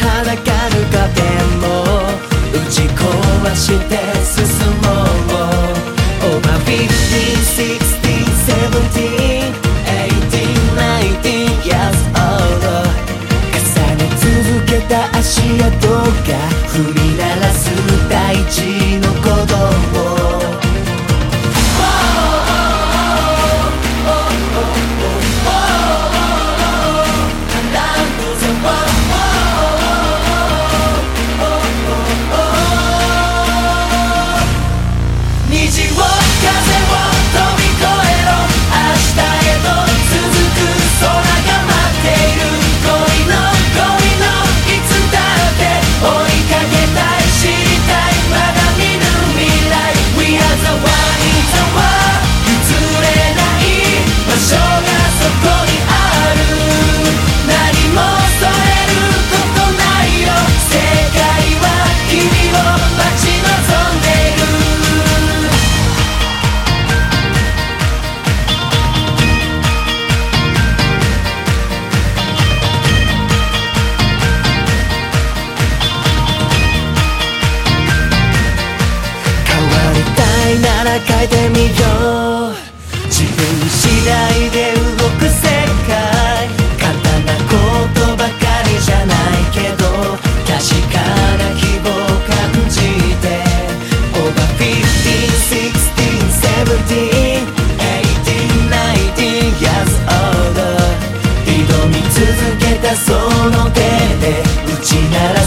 はだかる壁も打ち壊して進もう Over 15, 16, 17, 18, 19 years old 重ね続けた足跡が踏み鳴らす大地の鼓動なら変えてみよう自分次第で動く世界簡単なことばかりじゃないけど確かな希望を感じて Over 15, 16, 17, 18, 19 years old 挑み続けたその手で打ち鳴ら